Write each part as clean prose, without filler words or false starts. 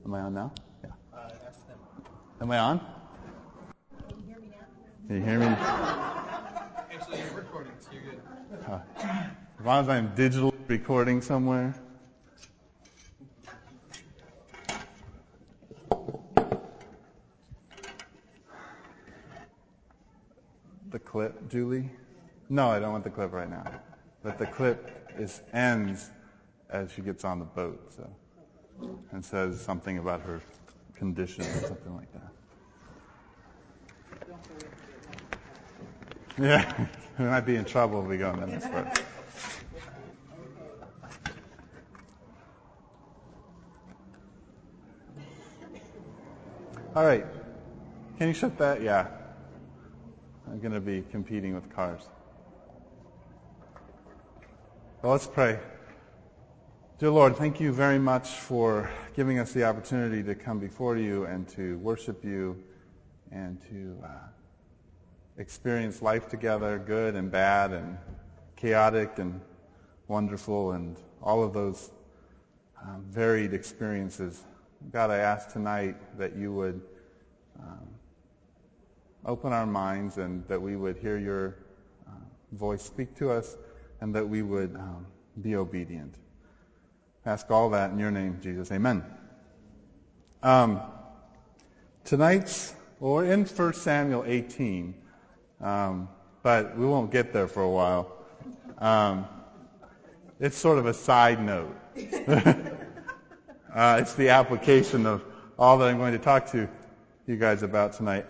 Am I on now? Yeah. Ask them. Am I on? Can you hear me now? Can you hear me? Actually, you're recording, so you're good. As long as I'm digital recording somewhere. The clip, Julie? No, I don't want the clip right now. But the clip ends as she gets on the boat, so, and says something about her condition or something like that. Yeah, we might be in trouble if we go in the next part. All right. Can you shut that? Yeah. I'm going to be competing with cars. Well, let's pray. Dear Lord, thank you very much for giving us the opportunity to come before you and to worship you and to experience life together, good and bad and chaotic and wonderful and all of those varied experiences. God, I ask tonight that you would open our minds and that we would hear your voice speak to us and that we would be obedient. Ask all that in your name, Jesus. Amen. We're in 1 Samuel 18, but we won't get there for a while. It's sort of a side note. It's the application of all that I'm going to talk to you guys about tonight.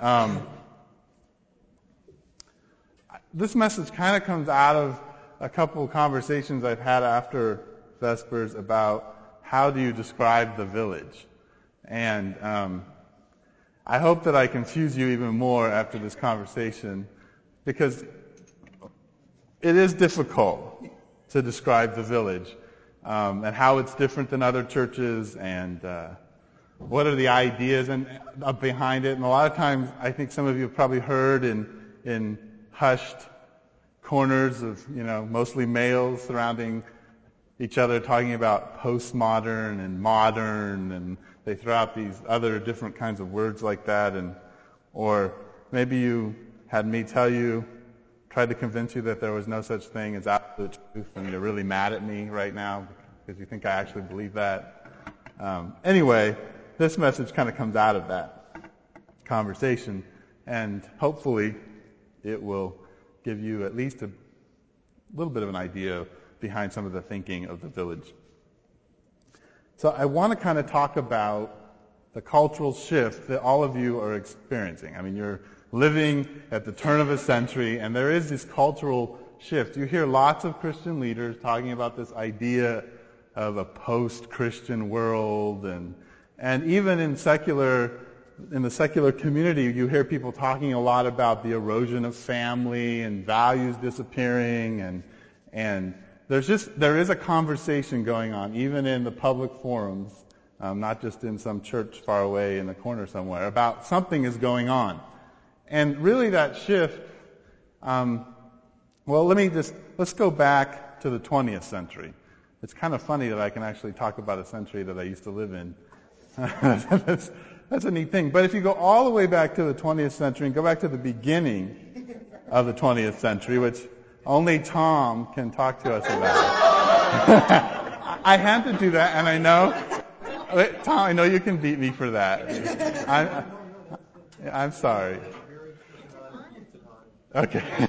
This message kind of comes out of a couple of conversations I've had after Vespers about how do you describe the village. And I hope that I confuse you even more after this conversation because it is difficult to describe the village and how it's different than other churches and what are the ideas behind it. And a lot of times I think some of you have probably heard in hushed corners of, mostly males surrounding each other talking about postmodern and modern, and they throw out these other different kinds of words like that. Or maybe you had me tried to convince you that there was no such thing as absolute truth, and you're really mad at me right now because you think I actually believe that. Anyway, this message kind of comes out of that conversation, and hopefully it will give you at least a little bit of an idea behind some of the thinking of the village. So I want to kind of talk about the cultural shift that all of you are experiencing. I mean, you're living at the turn of a century, and there is this cultural shift. You hear lots of Christian leaders talking about this idea of a post-Christian world, and even in the secular community, you hear people talking a lot about the erosion of family and values disappearing, and there is a conversation going on, even in the public forums, not just in some church far away in the corner somewhere, about something is going on. And really that shift, let's go back to the 20th century. It's kind of funny that I can actually talk about a century that I used to live in. That's a neat thing. But if you go all the way back to the 20th century and go back to the beginning of the 20th century, which only Tom can talk to us about. I had to do that, and I know, Tom, I know you can beat me for that. I'm sorry. Okay.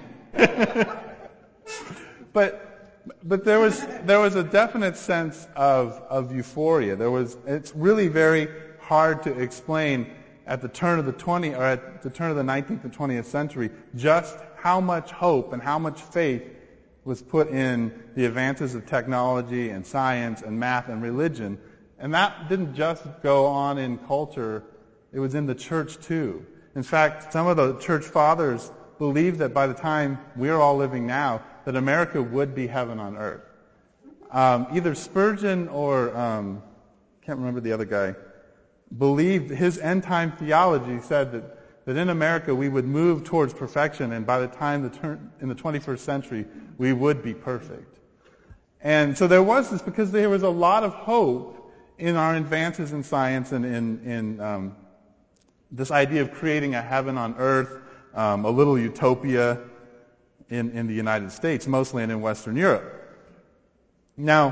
But there was a definite sense of euphoria. It's really very hard to explain at the turn of the 19th and 20th century just how much hope and how much faith was put in the advances of technology and science and math and religion. And that didn't just go on in culture, it was in the church too. In fact, some of the church fathers believed that by the time we're all living now, that America would be heaven on earth. Either Spurgeon or, can't remember the other guy, believed his end-time theology said that in America we would move towards perfection, and by the time in the 21st century, we would be perfect. And so there was this, because there was a lot of hope in our advances in science and in this idea of creating a heaven on earth, a little utopia in the United States, mostly, and in Western Europe. Now,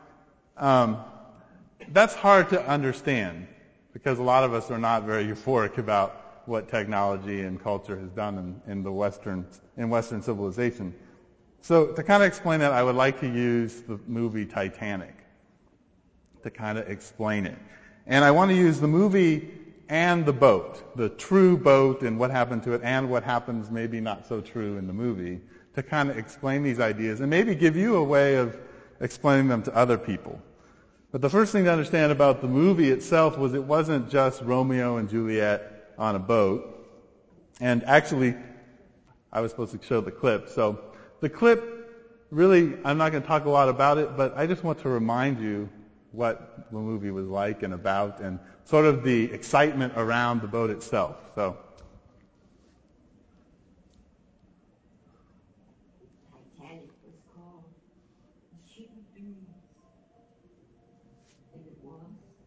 that's hard to understand because a lot of us are not very euphoric about what technology and culture has done in Western civilization. So to kind of explain that, I would like to use the movie Titanic to kind of explain it. And I want to use the movie and the boat, the true boat and what happened to it, and what happens maybe not so true in the movie, to kind of explain these ideas and maybe give you a way of explaining them to other people. But the first thing to understand about the movie itself was it wasn't just Romeo and Juliet on a boat. And actually, I was supposed to show the clip. So the clip, really, I'm not going to talk a lot about it, but I just want to remind you what the movie was like and about and sort of the excitement around the boat itself. So. Titanic was called a ship of dreams. And it was.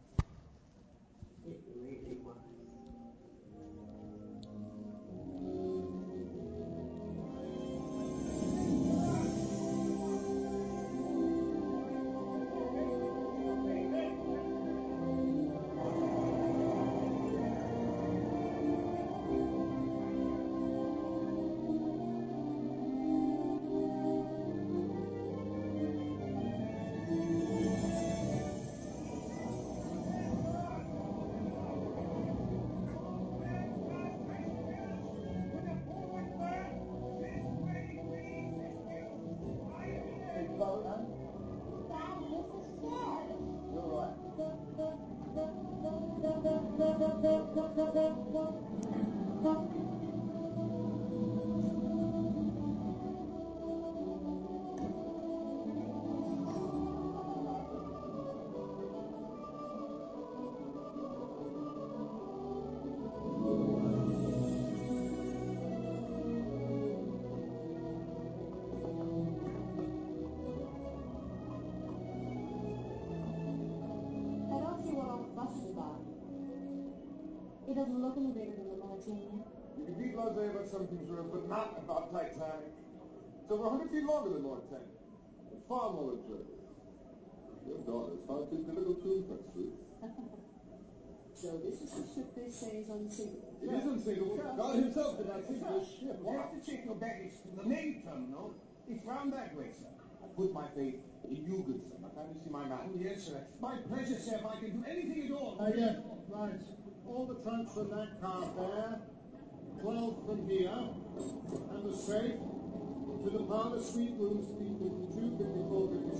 It really was. It doesn't look any bigger than the Mauritania. You can be blasé about some things, Rose, but not about Titanic. It's over 100 feet longer than Mauritania. Far more luxurious. Your daughter's hard to difficult to impress, Ruth. So this is the ship they say is unsinkable. It is unsinkable. God himself did not sink this ship. You have to check your baggage to the main terminal. It's round that way, sir. I put my faith in you, good sir. Now, can you see my map? Oh, yes, sir. My pleasure, sir. If I can do anything at all. Yes, right. All the trunks from that car there, 12 from here, and the safe to the parlor suite rooms 52, 54, 56.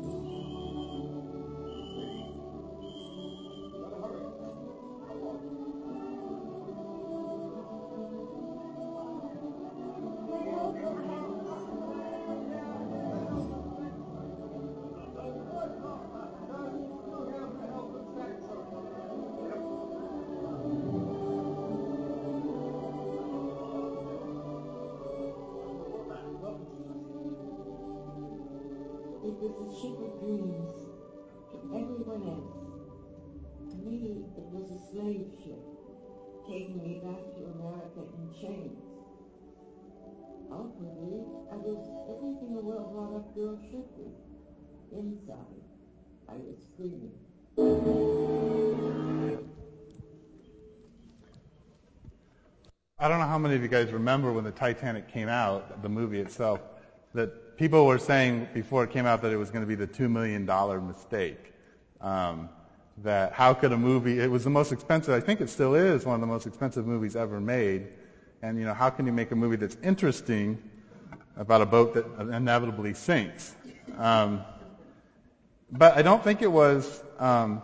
Gotta hurry. Come on. It was a ship of dreams to everyone else. To me, it was a slave ship, taking me back to America in chains. Outwardly, I was everything a well-brought-up girl should be. Inside, I was screaming. I don't know how many of you guys remember when the Titanic came out, the movie itself, that people were saying before it came out that it was going to be the $2 million mistake. That how could a movie, it was the most expensive, I think it still is one of the most expensive movies ever made. And, you know, how can you make a movie that's interesting about a boat that inevitably sinks? But I don't think it was, I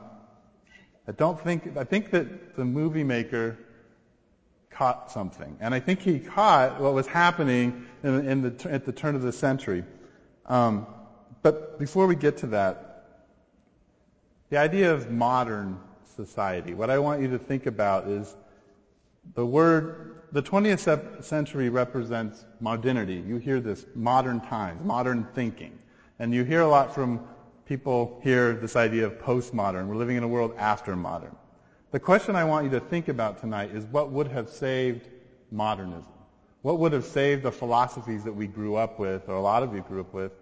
think that the movie maker caught something. And I think he caught what was happening at the turn of the century. But before we get to that, the idea of modern society, what I want you to think about is the 20th century represents modernity. You hear this, modern times, modern thinking. And you hear a lot from people hear this idea of postmodern. We're living in a world after modern. The question I want you to think about tonight is what would have saved modernism? What would have saved the philosophies that we grew up with, or a lot of you grew up with?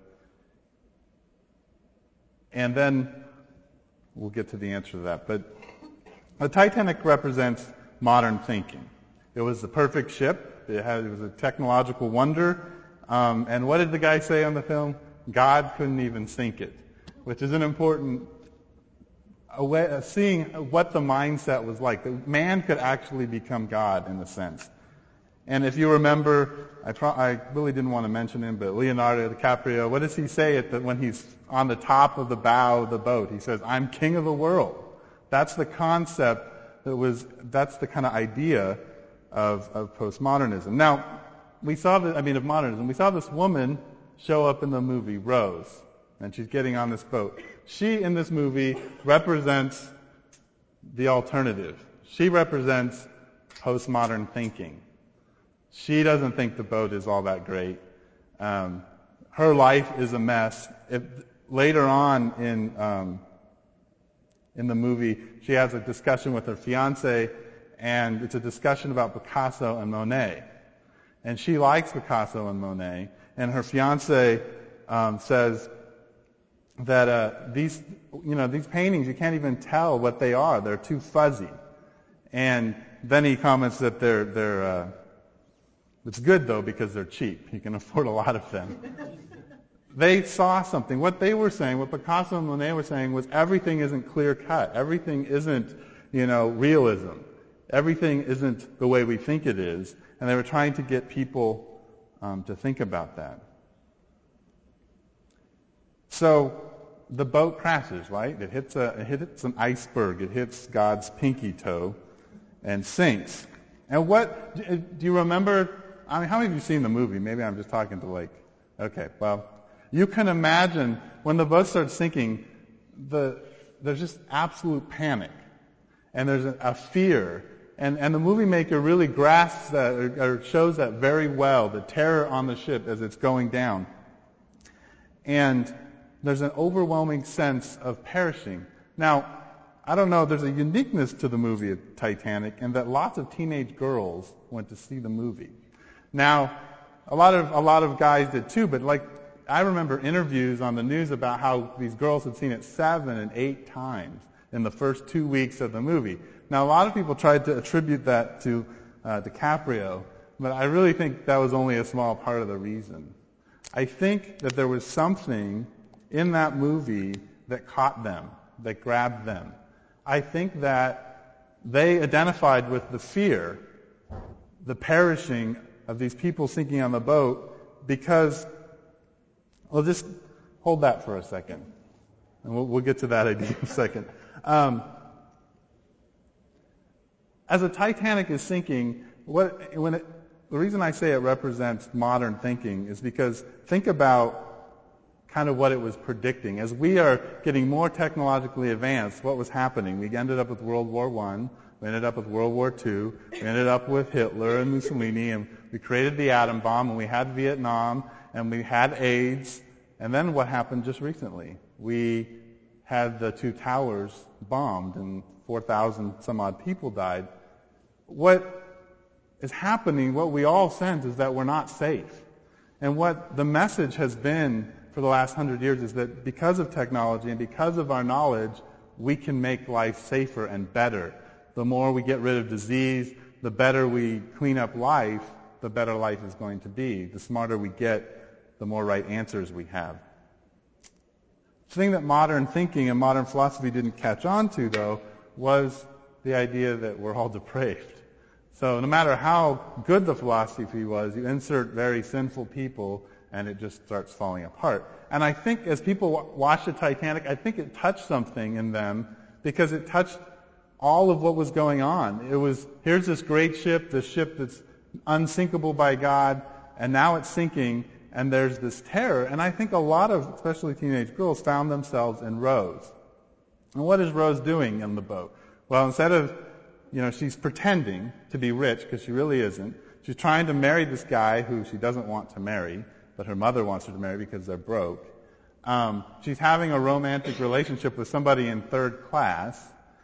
And then we'll get to the answer to that. But the Titanic represents modern thinking. It was the perfect ship. It was a technological wonder. And what did the guy say on the film? God couldn't even sink it, which is an important way of seeing what the mindset was like. That man could actually become God in a sense. And if you remember, I really didn't want to mention him, but Leonardo DiCaprio, what does he say when he's on the top of the bow of the boat? He says, "I'm king of the world." That's the concept that's the kind of idea of postmodernism. Now, of modernism. We saw this woman show up in the movie, Rose, and she's getting on this boat. She, in this movie, represents the alternative. She represents postmodern thinking. She doesn't think the boat is all that great. Her life is a mess. Later on in the movie, she has a discussion with her fiancé, and it's a discussion about Picasso and Monet. And she likes Picasso and Monet, and her fiancé says that these paintings, you can't even tell what they are. They're too fuzzy. And then he comments that they're it's good though because they're cheap. You can afford a lot of them. They saw something. What they were saying, what Picasso and Monet were saying, was everything isn't clear cut. Everything isn't, realism. Everything isn't the way we think it is. And they were trying to get people to think about that. So the boat crashes, right? It hits an iceberg. It hits God's pinky toe and sinks. And do you remember? How many of you have seen the movie? Maybe I'm just talking to okay, well, you can imagine when the boat starts sinking, there's just absolute panic. And there's a fear. And the movie maker really grasps that or shows that very well, the terror on the ship as it's going down. And there's an overwhelming sense of perishing. Now, I don't know, there's a uniqueness to the movie of Titanic in that lots of teenage girls went to see the movie. Now, a lot of guys did too, but I remember interviews on the news about how these girls had seen it 7 and 8 times in the first 2 weeks of the movie. Now, a lot of people tried to attribute that to DiCaprio, but I really think that was only a small part of the reason. I think that there was something in that movie that caught them, that grabbed them. I think that they identified with the fear, the perishing of these people sinking on the boat because, well, just hold that for a second. And we'll get to that idea in a second. As the Titanic is sinking, the reason I say it represents modern thinking is because think about kind of what it was predicting. As we are getting more technologically advanced, what was happening? We ended up with World War I, we ended up with World War II, we ended up with Hitler and Mussolini, and we created the atom bomb, and we had Vietnam, and we had AIDS, and then what happened just recently? We had the 2 towers bombed, and 4,000 some odd people died. What is happening, what we all sense, is that we're not safe. And what the message has been for the last 100 years is that because of technology and because of our knowledge, we can make life safer and better. The more we get rid of disease, the better we clean up life, the better life is going to be. The smarter we get, the more right answers we have. The thing that modern thinking and modern philosophy didn't catch on to, though, was the idea that we're all depraved. So no matter how good the philosophy was, you insert very sinful people and it just starts falling apart. And I think as people watch the Titanic, I think it touched something in them because it touched all of what was going on. It was, here's this great ship, this ship that's unsinkable by God, and now it's sinking, and there's this terror. And I think a lot of, especially teenage girls, found themselves in Rose. And what is Rose doing in the boat? Well, instead of, she's pretending to be rich because she really isn't. She's trying to marry this guy who she doesn't want to marry, but her mother wants her to marry because they're broke. She's having a romantic relationship with somebody in third class.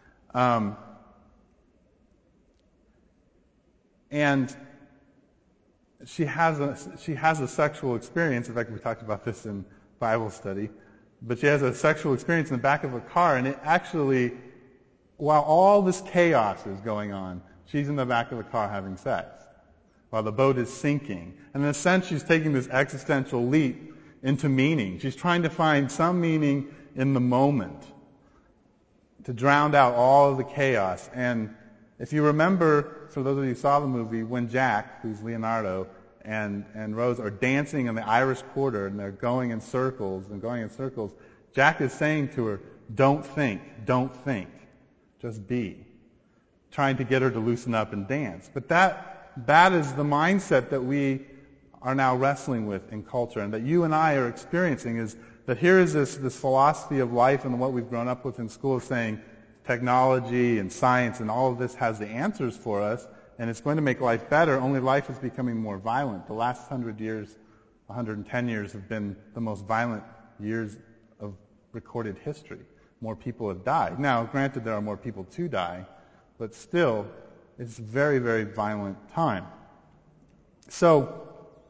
And she has a sexual experience. In fact, we talked about this in Bible study. But she has a sexual experience in the back of a car, and it actually, while all this chaos is going on, she's in the back of a car having sex while the boat is sinking. And in a sense, she's taking this existential leap into meaning. She's trying to find some meaning in the moment to drown out all of the chaos. And if you remember, for those of you who saw the movie, when Jack, who's Leonardo, and Rose are dancing in the Irish Quarter, and they're going in circles and going in circles, Jack is saying to her, don't think, just be. Trying to get her to loosen up and dance. But that is the mindset that we are now wrestling with in culture, and that you and I are experiencing, is that here is this philosophy of life and what we've grown up with in school, saying technology and science and all of this has the answers for us, and it's going to make life better, only life is becoming more violent. The last 100 years, 110 years have been the most violent years of recorded history. More people have died. Now, granted, there are more people to die, but still, it's a very, very violent time. So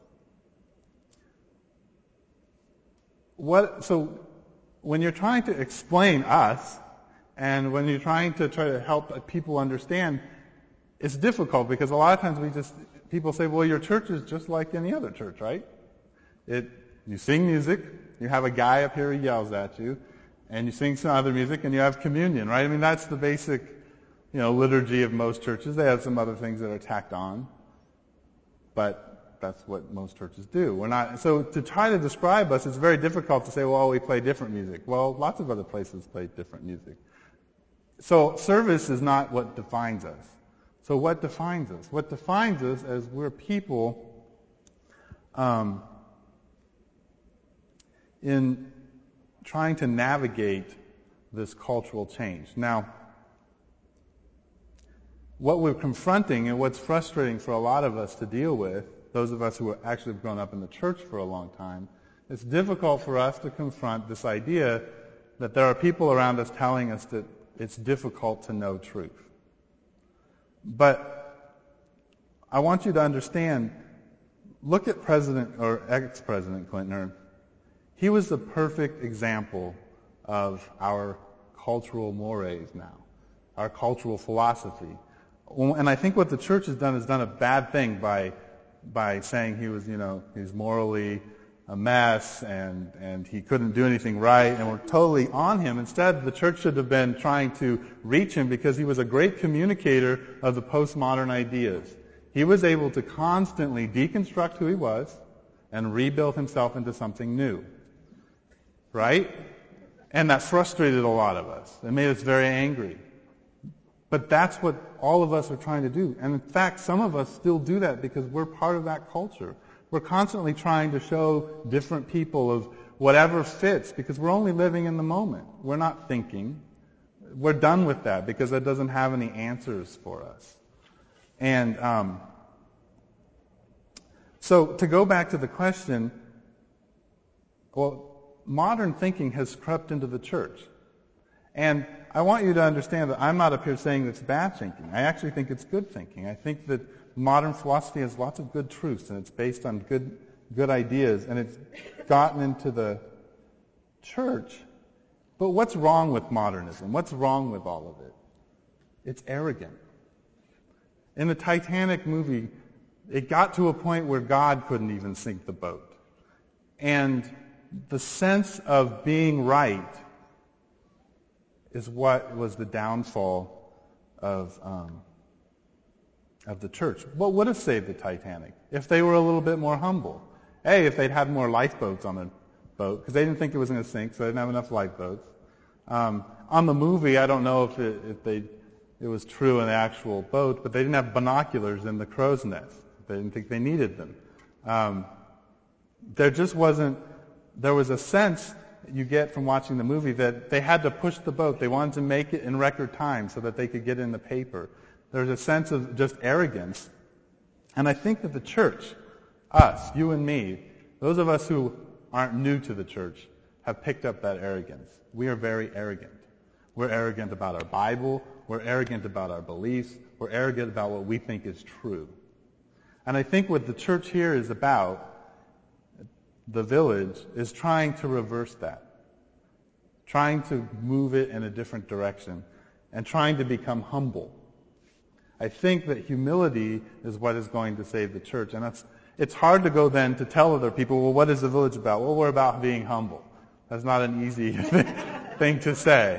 when you're trying to explain us, and when you're trying to help people understand, it's difficult because a lot of times people say, well, your church is just like any other church, right? You sing music, you have a guy up here who yells at you, and you sing some other music, and you have communion, right? I mean, that's the basic, liturgy of most churches. They have some other things that are tacked on, but that's what most churches do. So to try to describe us, it's very difficult to say, well, we play different music. Well, lots of other places play different music. So service is not what defines us. So what defines us? What defines us is we're people in trying to navigate this cultural change. Now, what we're confronting and what's frustrating for a lot of us to deal with, those of us who actually have grown up in the church for a long time, it's difficult for us to confront this idea that there are people around us telling us that it's difficult to know truth. But I want you to understand, look at President or ex-President Clinton. He was the perfect example of our cultural mores now, our cultural philosophy. And I think what the church has done a bad thing by saying he was, he's morally a mess and he couldn't do anything right, and we're totally on him. Instead, the church should have been trying to reach him because he was a great communicator of the postmodern ideas. He was able to constantly deconstruct who he was and rebuild himself into something new. Right? And that frustrated a lot of us. It made us very angry. But that's what all of us are trying to do. And in fact, some of us still do that because we're part of that culture. We're constantly trying to show different people of whatever fits because we're only living in the moment. We're not thinking. We're done with that because that doesn't have any answers for us. And so to go back to the question, well, modern thinking has crept into the church. And I want you to understand that I'm not up here saying it's bad thinking. I actually think it's good thinking. I think that modern philosophy has lots of good truths, and it's based on good ideas, and it's gotten into the church. But what's wrong with modernism? What's wrong with all of it? It's arrogant. In the Titanic movie, it got to a point where God couldn't even sink the boat. And the sense of being right is what was the downfall of the church. What would have saved the Titanic? If they were a little bit more humble. If they'd had more lifeboats on the boat, because they didn't think it was going to sink, so they didn't have enough lifeboats. On the movie, I don't know if it was true in the actual boat, but they didn't have binoculars in the crow's nest. They didn't think they needed them. There was a sense you get from watching the movie that they had to push the boat. They wanted to make it in record time so that they could get in the paper. There's a sense of just arrogance. And I think that the church, us, you and me, those of us who aren't new to the church, have picked up that arrogance. We are very arrogant. We're arrogant about our Bible. We're arrogant about our beliefs. We're arrogant about what we think is true. And I think what the church here is about, the village, is trying to reverse that. Trying to move it in a different direction. And trying to become humble. I think that humility is what is going to save the church. And it's hard to go then to tell other people, well, what is the village about? Well, we're about being humble. That's not an easy thing to say.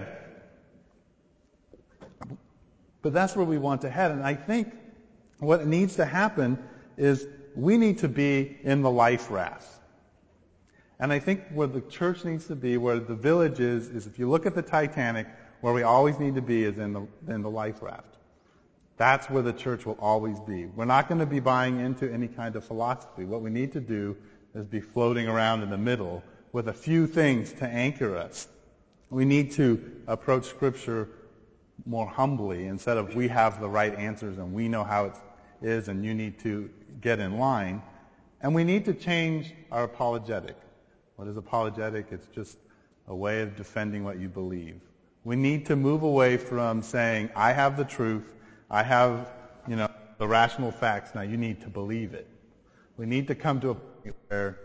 But that's where we want to head. And I think what needs to happen is we need to be in the life raft. And I think where the church needs to be, where the village is if you look at the Titanic, where we always need to be is in the life raft. That's where the church will always be. We're not going to be buying into any kind of philosophy. What we need to do is be floating around in the middle with a few things to anchor us. We need to approach Scripture more humbly instead of we have the right answers and we know how it is and you need to get in line. And we need to change our apologetic. What is apologetic? It's just a way of defending what you believe. We need to move away from saying, I have the truth, I have, the rational facts, now you need to believe it. We need to come to a point where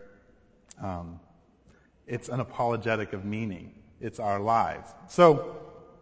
it's an apologetic of meaning. It's our lives. So,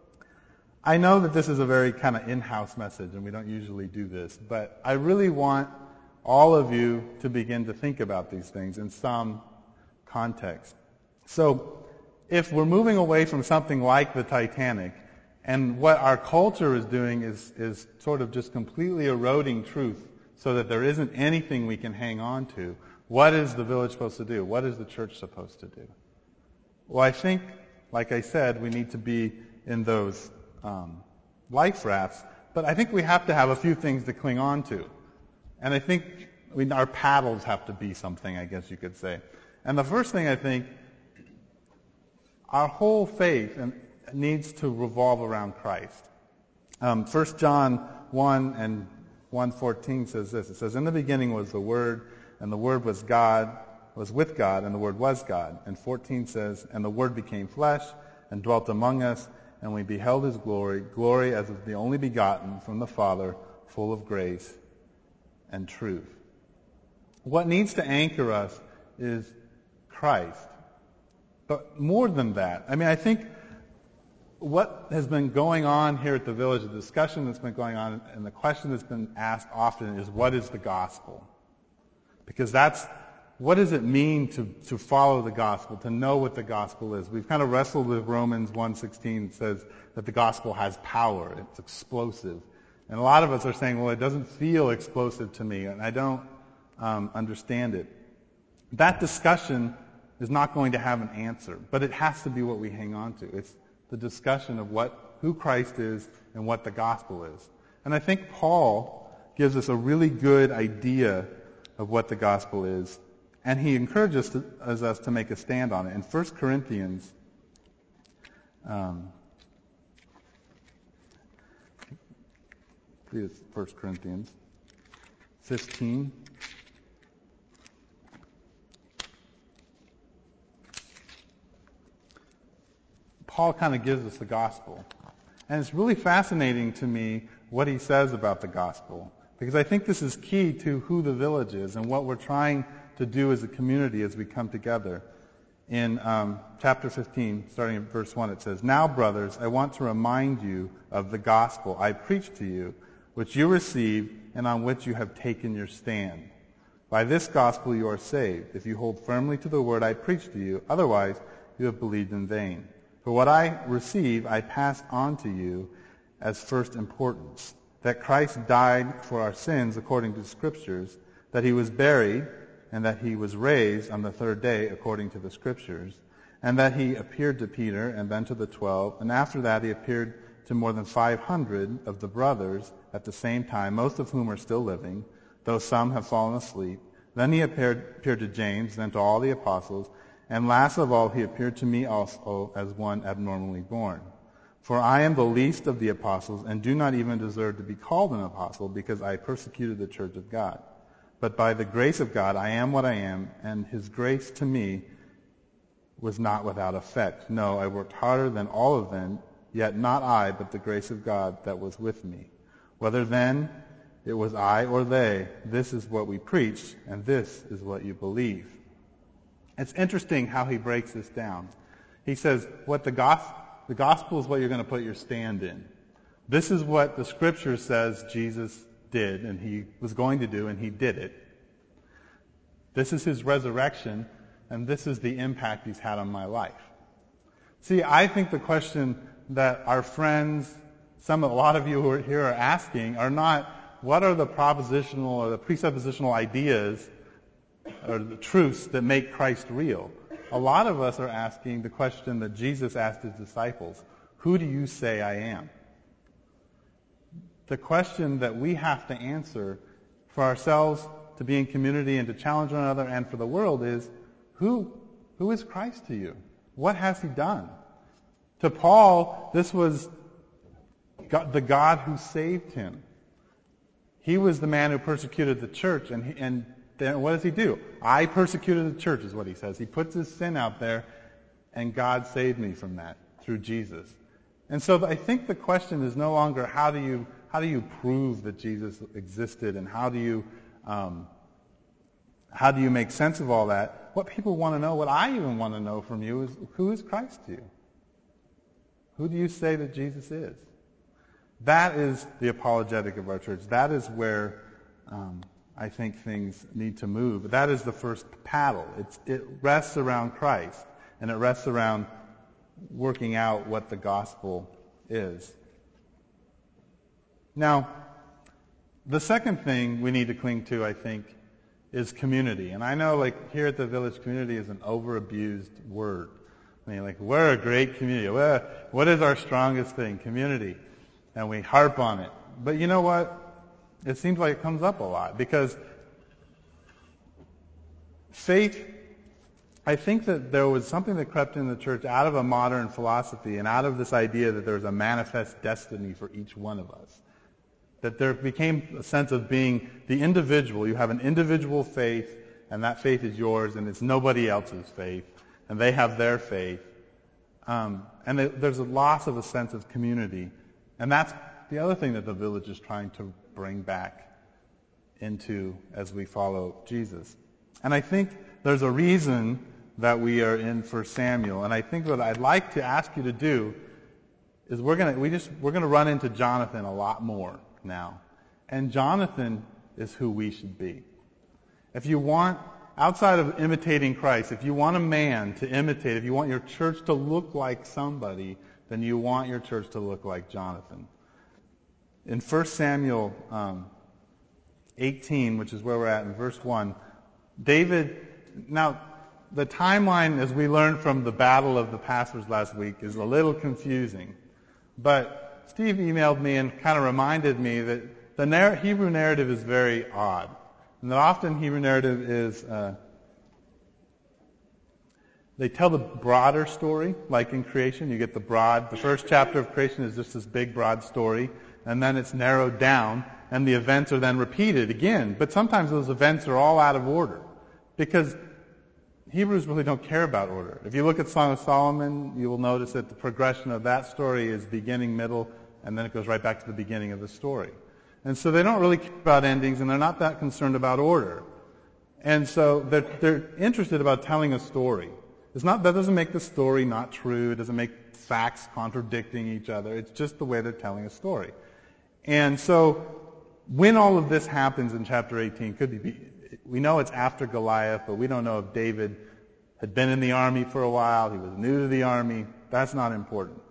I know that this is a very kind of in-house message, and we don't usually do this, but I really want all of you to begin to think about these things in some context. So, if we're moving away from something like the Titanic, and what our culture is doing is sort of just completely eroding truth so that there isn't anything we can hang on to, what is the village supposed to do? What is the church supposed to do? Well, I think, like I said, we need to be in those life rafts, but I think we have to have a few things to cling on to. And I think our paddles have to be something, I guess you could say. And the first thing I think, our whole faith needs to revolve around Christ. 1 John 1 and 1:14 says this. It says, in the beginning was the Word, and the Word was with God, and the Word was God. And 14 says, and the Word became flesh and dwelt among us, and we beheld His glory as of the only begotten from the Father, full of grace and truth. What needs to anchor us is Christ. But more than that, I think what has been going on here at the village, the discussion that's been going on, and the question that's been asked often is, what is the gospel? Because what does it mean to follow the gospel, to know what the gospel is? We've kind of wrestled with Romans 1:16. It says that the gospel has power. It's explosive. And a lot of us are saying, well, it doesn't feel explosive to me, and I don't understand it. That discussion is not going to have an answer, but it has to be what we hang on to. It's the discussion of who Christ is and what the gospel is. And I think Paul gives us a really good idea of what the gospel is, and he encourages us to make a stand on it. In 1 Corinthians, I believe it's 1 Corinthians 15. Paul kind of gives us the gospel. And it's really fascinating to me what he says about the gospel, because I think this is key to who the village is and what we're trying to do as a community as we come together. In chapter 15, starting at verse 1, it says, now, brothers, I want to remind you of the gospel I preached to you, which you received and on which you have taken your stand. By this gospel you are saved, if you hold firmly to the word I preached to you. Otherwise, you have believed in vain. For what I received, I passed on to you as first importance, that Christ died for our sins according to the Scriptures, that he was buried, and that he was raised on the third day according to the Scriptures, and that he appeared to Peter and then to the 12, and after that he appeared to more than 500 of the brothers at the same time, most of whom are still living, though some have fallen asleep. Then he appeared to James, then to all the apostles, and last of all, he appeared to me also as one abnormally born. For I am the least of the apostles, and do not even deserve to be called an apostle, because I persecuted the church of God. But by the grace of God, I am what I am, and his grace to me was not without effect. No, I worked harder than all of them, yet not I, but the grace of God that was with me. Whether then it was I or they, this is what we preached, and this is what you believe. It's interesting how he breaks this down. He says, the gospel is what you're going to put your stand in. This is what the scripture says Jesus did, and he was going to do, and he did it. This is his resurrection, and this is the impact he's had on my life. See, I think the question that our friends, a lot of you who are here are asking are not, what are the propositional or the presuppositional ideas or the truths that make Christ real? A lot of us are asking the question that Jesus asked his disciples, who do you say I am? The question that we have to answer for ourselves to be in community and to challenge one another and for the world is, who is Christ to you? What has he done? To Paul, this was the God who saved him. He was the man who persecuted the church, and then what does he do? I persecuted the church is what he says. He puts his sin out there, and God saved me from that through Jesus. And so I think the question is no longer how do you prove that Jesus existed, and how do you make sense of all that? What people want to know, what I even want to know from you is, who is Christ to you? Who do you say that Jesus is? That is the apologetic of our church. That is where I think things need to move. That is the first paddle. It rests around Christ, and it rests around working out what the gospel is. Now, the second thing we need to cling to, I think, is community. And I know, like, here at the Village, community is an over-abused word. I mean, like, we're a great community. What is our strongest thing? Community. And we harp on it. But you know what? It seems like it comes up a lot, because faith, I think that there was something that crept in the church out of a modern philosophy and out of this idea that there's a manifest destiny for each one of us. That there became a sense of being the individual. You have an individual faith, and that faith is yours, and it's nobody else's faith, and they have their faith. And there's a loss of a sense of community. And that's the other thing that the Village is trying to bring back into as we follow Jesus. And I think there's a reason that we are in 1 Samuel. And I think what I'd like to ask you to do is we're going to run into Jonathan a lot more now. And Jonathan is who we should be. If you want, outside of imitating Christ, if you want a man to imitate, if you want your church to look like somebody, then you want your church to look like Jonathan. In 1 Samuel 18, which is where we're at in verse 1, David, now the timeline, as we learned from the Battle of the Pastors last week, is a little confusing. But Steve emailed me and kind of reminded me that the Hebrew narrative is very odd. And that often Hebrew narrative is, they tell the broader story, like in creation. You get the first chapter of creation is just this big, broad story, and then it's narrowed down, and the events are then repeated again. But sometimes those events are all out of order, because Hebrews really don't care about order. If you look at Song of Solomon, you will notice that the progression of that story is beginning, middle, and then it goes right back to the beginning of the story. And so they don't really care about endings, and they're not that concerned about order. And so they're interested about telling a story. That doesn't make the story not true. It doesn't make facts contradicting each other. It's just the way they're telling a story. And so when all of this happens in chapter 18, we know it's after Goliath, but we don't know if David had been in the army for a while. He was new to the army. That's not important.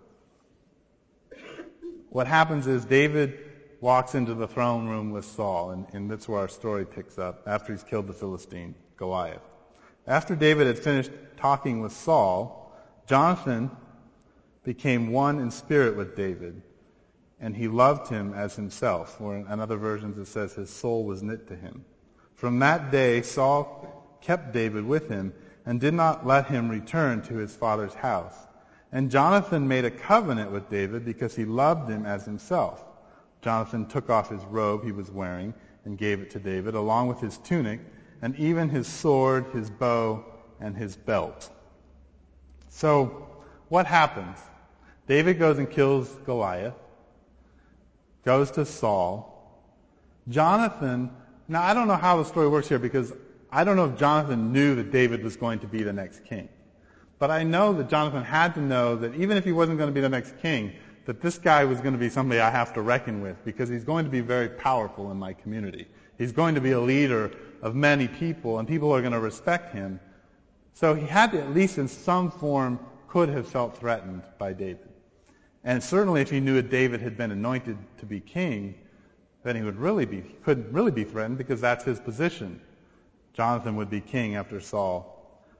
What happens is David walks into the throne room with Saul, and that's where our story picks up, after he's killed the Philistine, Goliath. After David had finished talking with Saul, Jonathan became one in spirit with David, and he loved him as himself. Or in other versions it says his soul was knit to him. From that day, Saul kept David with him and did not let him return to his father's house. And Jonathan made a covenant with David because he loved him as himself. Jonathan took off his robe he was wearing and gave it to David, along with his tunic, and even his sword, his bow, and his belt. So what happens? David goes and kills Goliath, goes to Saul. Jonathan, now I don't know how the story works here because I don't know if Jonathan knew that David was going to be the next king. But I know that Jonathan had to know that even if he wasn't going to be the next king, that this guy was going to be somebody I have to reckon with because he's going to be very powerful in my community. He's going to be a leader of many people, and people are going to respect him. So he had to, at least in some form, could have felt threatened by David. And certainly if he knew that David had been anointed to be king, then he couldn't really be threatened because that's his position. Jonathan would be king after Saul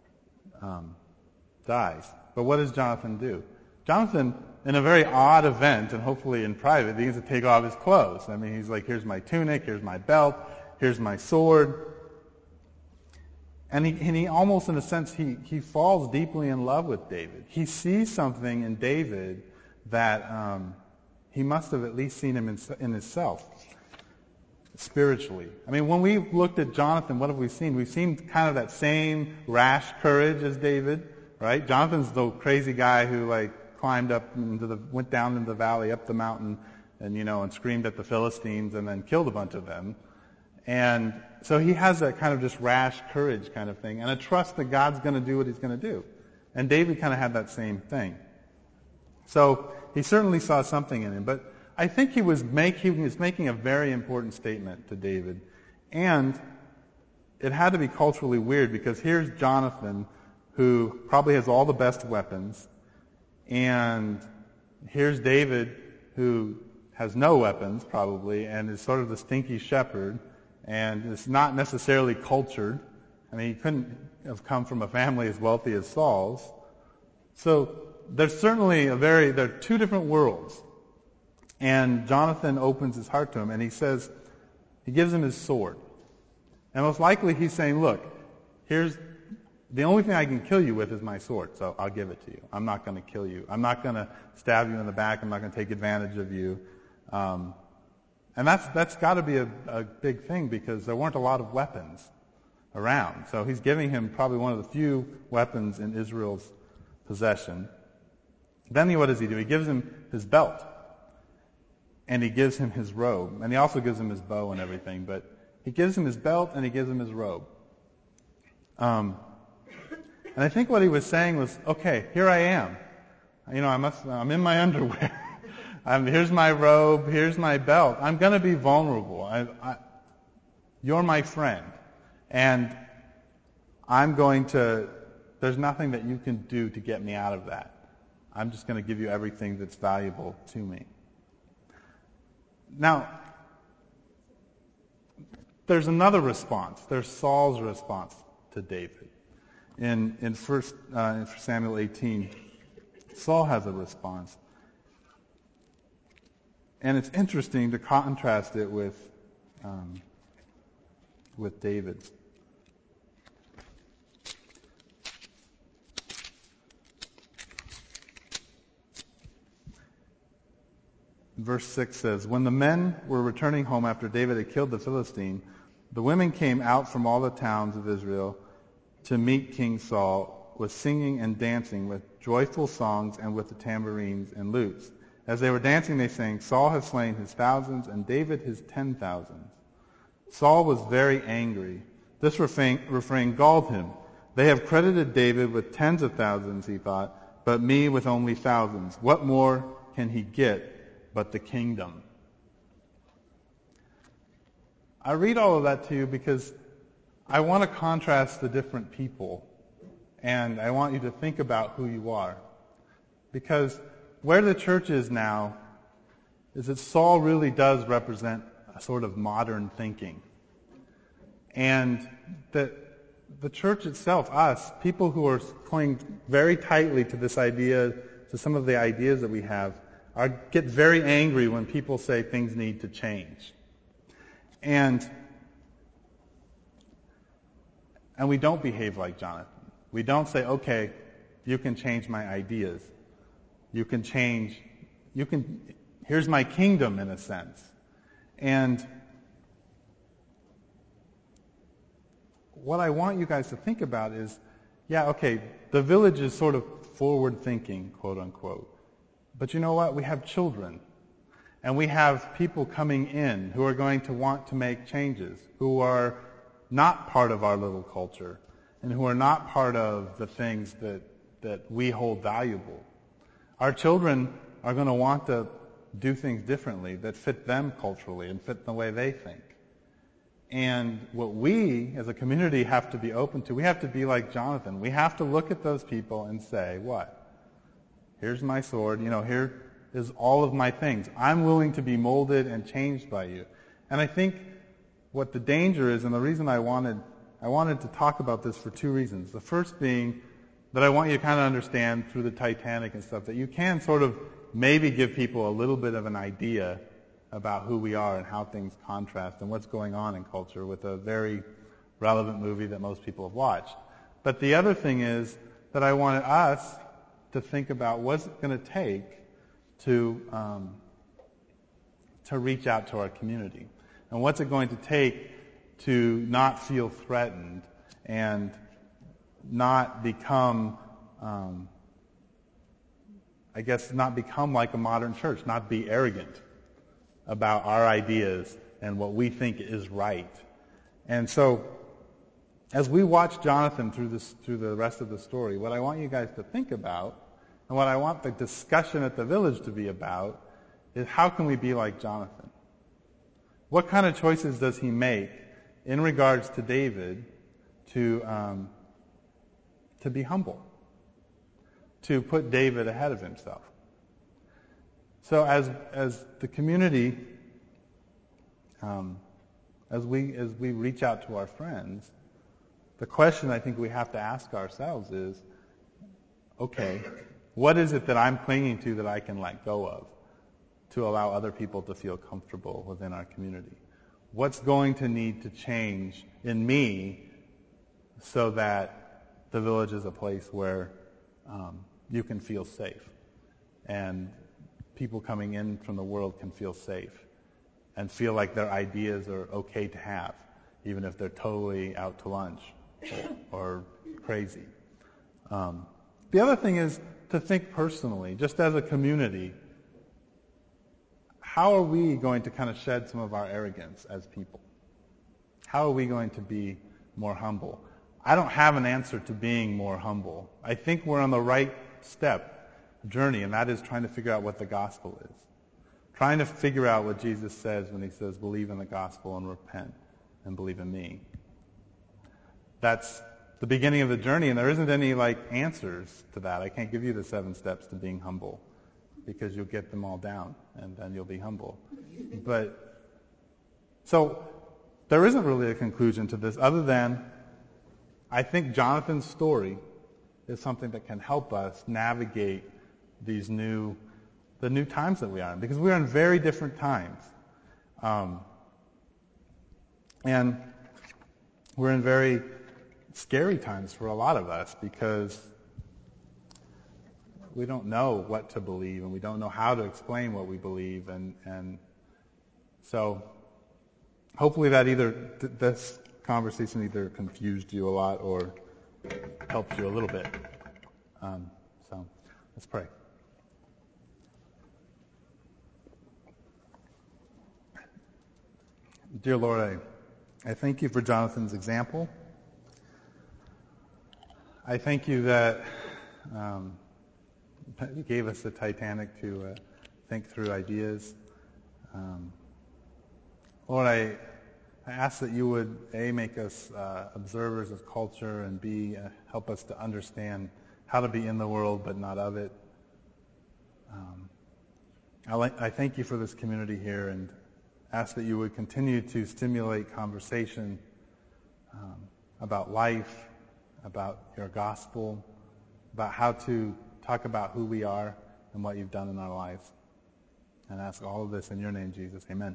dies. But what does Jonathan do? Jonathan, in a very odd event, and hopefully in private, begins to take off his clothes. I mean, he's like, here's my tunic, here's my belt, here's my sword. And he almost, in a sense, he falls deeply in love with David. He sees something in David that he must have at least seen him in himself, spiritually. I mean, when we looked at Jonathan, what have we seen? We've seen kind of that same rash courage as David, right? Jonathan's the crazy guy who went down into the valley, up the mountain, and screamed at the Philistines and then killed a bunch of them. And so he has that kind of just rash courage kind of thing and a trust that God's going to do what he's going to do. And David kind of had that same thing. So he certainly saw something in him. But I think he was making a very important statement to David. And it had to be culturally weird because here's Jonathan, who probably has all the best weapons. And here's David, who has no weapons probably and is sort of the stinky shepherd. And it's not necessarily cultured. I mean, he couldn't have come from a family as wealthy as Saul's. So there's certainly there are two different worlds. And Jonathan opens his heart to him and he gives him his sword. And most likely he's saying, look, here's the only thing I can kill you with is my sword, so I'll give it to you. I'm not going to kill you. I'm not going to stab you in the back. I'm not going to take advantage of you. And that's got to be a big thing because there weren't a lot of weapons around. So he's giving him probably one of the few weapons in Israel's possession. Then what does he do? He gives him his belt. And he gives him his robe. And he also gives him his bow and everything. But he gives him his belt and he gives him his robe. And I think what he was saying was, okay, here I am. I'm in my underwear. Here's my robe. Here's my belt. I'm going to be vulnerable. You're my friend. And there's nothing that you can do to get me out of that. I'm just going to give you everything that's valuable to me. Now, there's another response. There's Saul's response to David. In 1 Samuel 18, Saul has a response. And it's interesting to contrast it with David. Verse 6 says, when the men were returning home after David had killed the Philistine, the women came out from all the towns of Israel to meet King Saul with singing and dancing, with joyful songs and with the tambourines and lutes. As they were dancing, they sang, Saul has slain his thousands and David his 10,000. Saul was very angry. This refrain galled him. They have credited David with tens of thousands, he thought, but me with only thousands. What more can he get but the kingdom? I read all of that to you because I want to contrast the different people, and I want you to think about who you are. Because where the church is now is that Saul really does represent a sort of modern thinking. And that the church itself, us, people who are clinging very tightly to this idea, to some of the ideas that we have, get very angry when people say things need to change. And we don't behave like Jonathan. We don't say, okay, you can change my ideas. Here's my kingdom in a sense. And what I want you guys to think about is, yeah, okay, the village is sort of forward thinking, quote unquote. But you know what? We have children. And we have people coming in who are going to want to make changes, who are not part of our little culture, and who are not part of the things that we hold valuable. Our children are going to want to do things differently that fit them culturally and fit the way they think. And what we as a community have to be open to, we have to be like Jonathan. We have to look at those people and say, what? Here's my sword. Here is all of my things. I'm willing to be molded and changed by you. And I think what the danger is, and the reason I wanted to talk about this for two reasons. The first being that I want you to kind of understand through the Titanic and stuff that you can sort of maybe give people a little bit of an idea about who we are and how things contrast and what's going on in culture with a very relevant movie that most people have watched. But the other thing is that I wanted us to think about what's it going to take to reach out to our community. And what's it going to take to not feel threatened and not become, not become like a modern church, not be arrogant about our ideas and what we think is right. And so, as we watch Jonathan through the rest of the story, what I want you guys to think about, and what I want the discussion at the village to be about, is how can we be like Jonathan? What kind of choices does he make in regards to David to be humble, to put David ahead of himself? So as the community, as we reach out to our friends, the question I think we have to ask ourselves is, okay, what is it that I'm clinging to that I can let go of to allow other people to feel comfortable within our community? What's going to need to change in me so that the village is a place where you can feel safe and people coming in from the world can feel safe and feel like their ideas are okay to have, even if they're totally out to lunch or crazy. The other thing is to think personally, just as a community, how are we going to kind of shed some of our arrogance as people? How are we going to be more humble? I don't have an answer to being more humble. I think we're on the right journey, and that is trying to figure out what the gospel is. Trying to figure out what Jesus says when he says, believe in the gospel and repent and believe in me. That's the beginning of the journey, and there isn't any answers to that. I can't give you the 7 steps to being humble because you'll get them all down and then you'll be humble. But so there isn't really a conclusion to this other than I think Jonathan's story is something that can help us navigate the new times that we are in, because we are in very different times. And we're in very scary times for a lot of us because we don't know what to believe and we don't know how to explain what we believe. And so hopefully that this conversation either confused you a lot or helped you a little bit. So let's pray. Dear Lord, I thank you for Jonathan's example. I thank you that you gave us the Titanic to think through ideas. Lord, I ask that you would, A, make us observers of culture, and B, help us to understand how to be in the world but not of it. I thank you for this community here and ask that you would continue to stimulate conversation about life, about your gospel, about how to talk about who we are and what you've done in our lives. And ask all of this in your name, Jesus. Amen.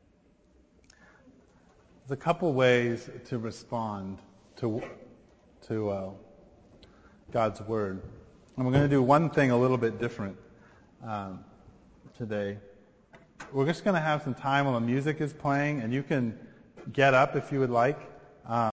There's a couple ways to respond to God's Word. And we're going to do one thing a little bit different today. We're just going to have some time while the music is playing, and you can get up if you would like.